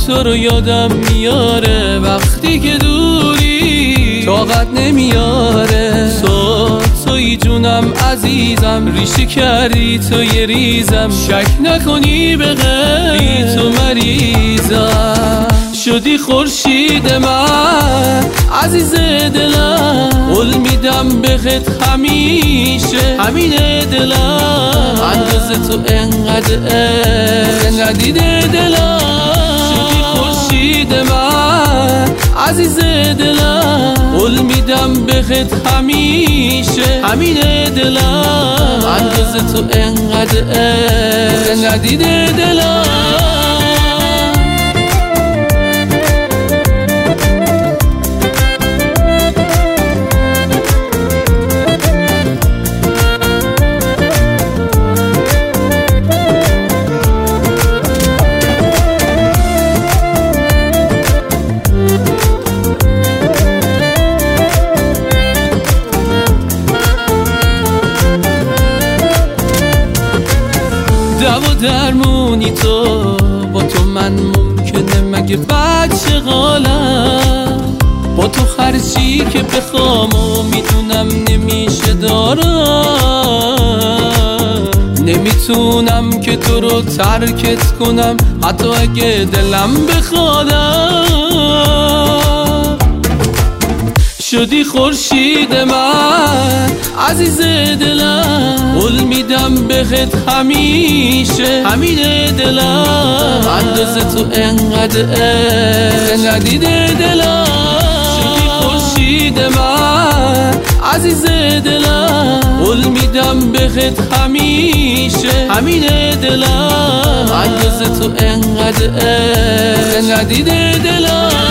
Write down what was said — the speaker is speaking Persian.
تو رو یادم میاره، وقتی که دوری طاقت نمیاره. توی جونم عزیزم، ریشه کردی تو یه ریزم، شک نکنی به غیر تو مریضم. شدی خورشید من عزیز دلم، قول میدم بهت همیشه همین دلم. اندازه تو انقدر ندیده دلم. شدی خورشید من عزیز دلم، قول میدم بهت همیشه همین دلم. اندازه تو انقدر ندیده دلم. دوا درمونی تو، با تو من ممکنه مگه بچه غالم. با تو خرچی که بخوام و میدونم نمیشه دارم. نمیتونم که تو رو ترکت کنم حتی اگه دلم بخوادم. شدی خورشید من عزیز دلم، قول میدم بهت همیشه همین دلم. اندازه تو انقدر ندیده دلم. شدی خورشید من عزیز دلم، قول میدم بهت همیشه همین دلم. اندازه تو انقدر ندیده دلم.